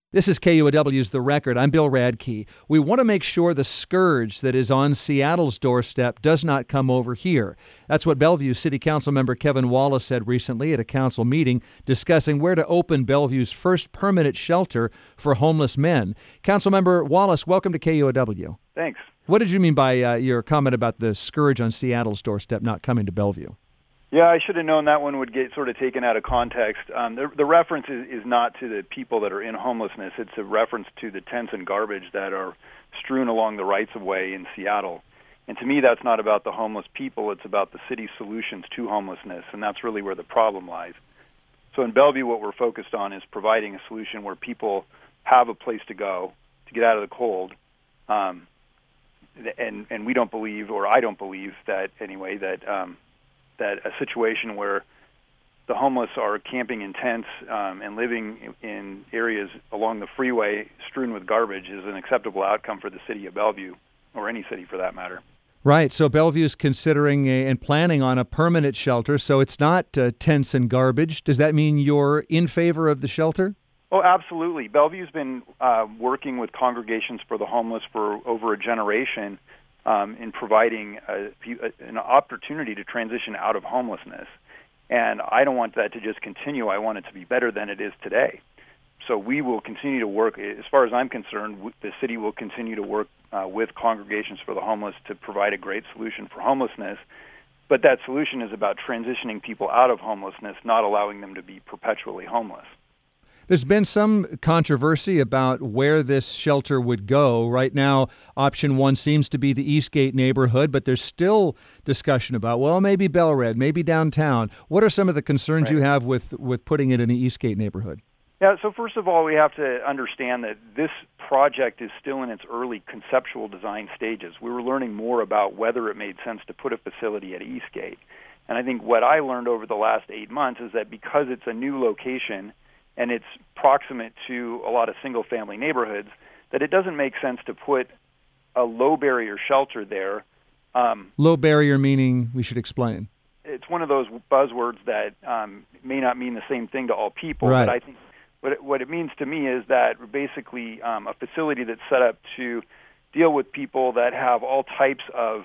This is KUOW's The Record. I'm Bill Radke. We want to make sure the scourge that is on Seattle's doorstep does not come over here. That's what Bellevue City Council member Kevin Wallace said recently at a council meeting discussing where to open Bellevue's first permanent shelter for homeless men. Councilmember Wallace, welcome to KUOW. Thanks. What did you mean by your comment about the scourge on Seattle's doorstep not coming to Bellevue? Yeah, I should have known that one would get sort of taken out of context. The reference is not to the people that are in homelessness. It's a reference to the tents and garbage that are strewn along the rights-of-way in Seattle. And to me, that's not about the homeless people. It's about the city's solutions to homelessness, and that's really where the problem lies. So in Bellevue, what we're focused on is providing a solution where people have a place to go to get out of the cold. And we don't believe, or I don't believe that anyway, that a situation where the homeless are camping in tents and living in areas along the freeway strewn with garbage is an acceptable outcome for the city of Bellevue, or any city for that matter. Right, so Bellevue is considering and planning on a permanent shelter, so it's not tents and garbage. Does that mean you're in favor of the shelter? Oh, absolutely. Bellevue's been working with Congregations for the Homeless for over a generation in providing an opportunity to transition out of homelessness. And I don't want that to just continue. I want it to be better than it is today. So we will continue to work. As far as I'm concerned, the city will continue to work with Congregations for the Homeless to provide a great solution for homelessness. But that solution is about transitioning people out of homelessness, not allowing them to be perpetually homeless. There's been some controversy about where this shelter would go. Right now, option one seems to be the Eastgate neighborhood, but there's still discussion about, well, maybe Bel-Red, maybe downtown. What are some of the concerns you have with putting it in the Eastgate neighborhood? Yeah, so first of all, we have to understand that this project is still in its early conceptual design stages. We were learning more about whether it made sense to put a facility at Eastgate. And I think what I learned over the last 8 months is that because it's a new location and it's proximate to a lot of single-family neighborhoods, that it doesn't make sense to put a low-barrier shelter there. Low barrier meaning, we should explain. It's one of those buzzwords that may not mean the same thing to all people, right. But I think what it means to me is that basically a facility that's set up to deal with people that have all types of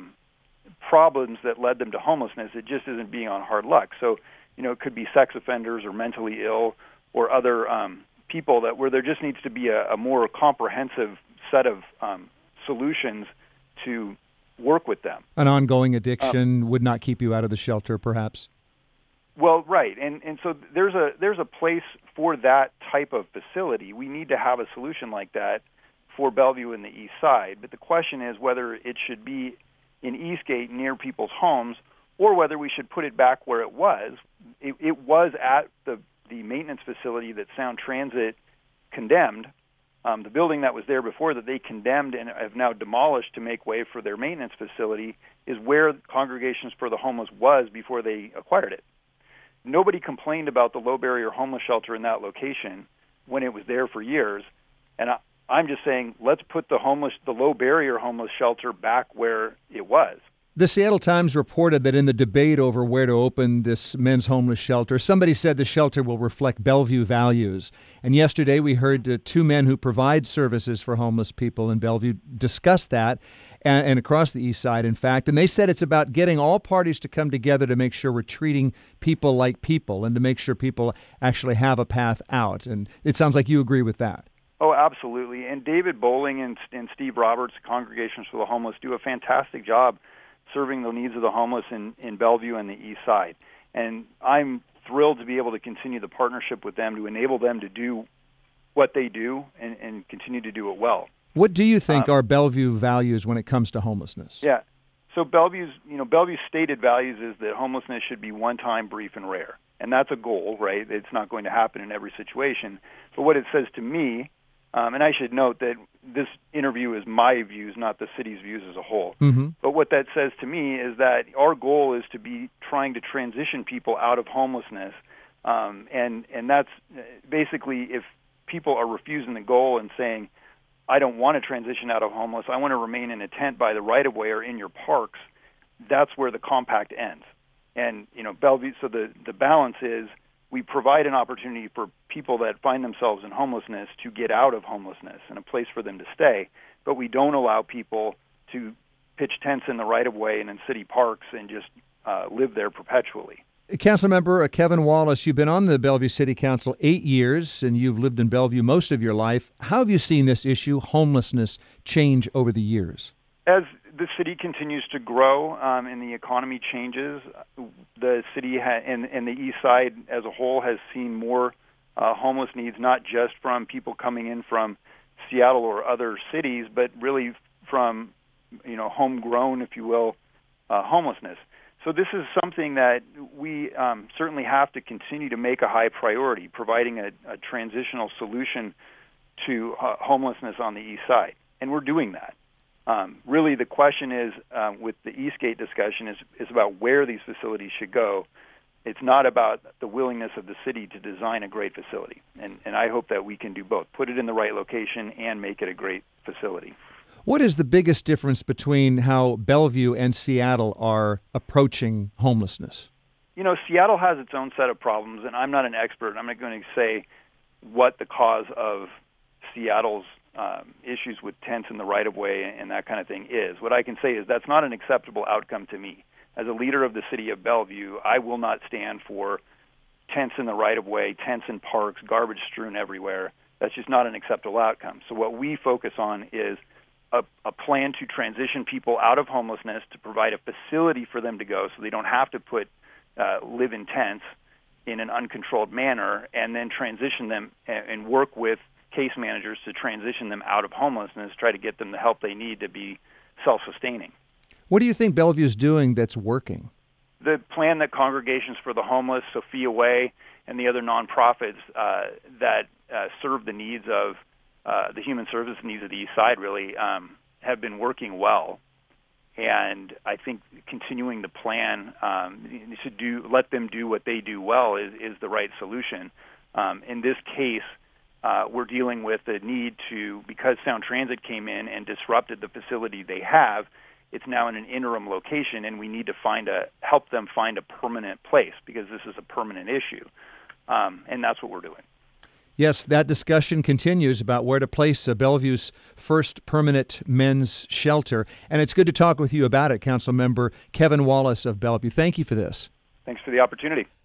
problems that led them to homelessness. It just isn't being on hard luck. So, it could be sex offenders or mentally ill or other people where there just needs to be a more comprehensive set of solutions to work with them. An ongoing addiction would not keep you out of the shelter, perhaps? Well, right, and so there's a place for that type of facility. We need to have a solution like that for Bellevue and the East Side. But the question is whether it should be in Eastgate near people's homes or whether we should put it back where it was. It was at the maintenance facility that Sound Transit condemned. The building that was there before that they condemned and have now demolished to make way for their maintenance facility is where Congregations for the Homeless was before they acquired it. Nobody complained about the low-barrier homeless shelter in that location when it was there for years. And I'm just saying, let's put the low-barrier homeless shelter back where it was. The Seattle Times reported that in the debate over where to open this men's homeless shelter, somebody said the shelter will reflect Bellevue values. And yesterday we heard two men who provide services for homeless people in Bellevue discuss that, and across the East Side, in fact. And they said it's about getting all parties to come together to make sure we're treating people like people and to make sure people actually have a path out. And it sounds like you agree with that. Oh, absolutely. And David Bowling and Steve Roberts, Congregations for the Homeless, do a fantastic job serving the needs of the homeless in Bellevue and the East Side. And I'm thrilled to be able to continue the partnership with them to enable them to do what they do and continue to do it well. What do you think are Bellevue values when it comes to homelessness? Yeah. So Bellevue's stated values is that homelessness should be one-time, brief, and rare. And that's a goal, right? It's not going to happen in every situation. But what it says to me, and I should note that this interview is my views, not the city's views as a whole. Mm-hmm. But what that says to me is that our goal is to be trying to transition people out of homelessness. And that's basically if people are refusing the goal and saying, I don't want to transition out of homeless, I want to remain in a tent by the right-of-way or in your parks, that's where the compact ends. And, Bellevue, so the balance is we provide an opportunity for people that find themselves in homelessness to get out of homelessness and a place for them to stay, but we don't allow people to pitch tents in the right-of-way and in city parks and just live there perpetually. Councilmember Kevin Wallace, you've been on the Bellevue City Council 8 years, and you've lived in Bellevue most of your life. How have you seen this issue, homelessness, change over the years? As the city continues to grow and the economy changes, the city and the East Side as a whole has seen more homeless needs, not just from people coming in from Seattle or other cities, but really from homegrown, if you will, homelessness. So this is something that we certainly have to continue to make a high priority, providing a transitional solution to homelessness on the East Side. And we're doing that. Really, the question is, with the Eastgate discussion, is about where these facilities should go. It's not about the willingness of the city to design a great facility. And I hope that we can do both, put it in the right location and make it a great facility. What is the biggest difference between how Bellevue and Seattle are approaching homelessness? Seattle has its own set of problems, and I'm not an expert. I'm not going to say what the cause of Seattle's issues with tents in the right-of-way and that kind of thing is. What I can say is that's not an acceptable outcome to me. As a leader of the city of Bellevue, I will not stand for tents in the right-of-way, tents in parks, garbage strewn everywhere. That's just not an acceptable outcome. So what we focus on is a plan to transition people out of homelessness, to provide a facility for them to go so they don't have to live in tents in an uncontrolled manner, and then transition them and work with case managers to transition them out of homelessness, try to get them the help they need to be self-sustaining. What do you think Bellevue's doing that's working? The plan that Congregations for the Homeless, Sophia Way, and the other nonprofits that serve the needs of the human service needs of the East Side really have been working well. And I think continuing the plan let them do what they do well is the right solution. In this case, we're dealing with the need because Sound Transit came in and disrupted the facility they have, it's now in an interim location, and we need to help them find a permanent place because this is a permanent issue. And that's what we're doing. Yes, that discussion continues about where to place Bellevue's first permanent men's shelter. And it's good to talk with you about it, Councilmember Kevin Wallace of Bellevue. Thank you for this. Thanks for the opportunity.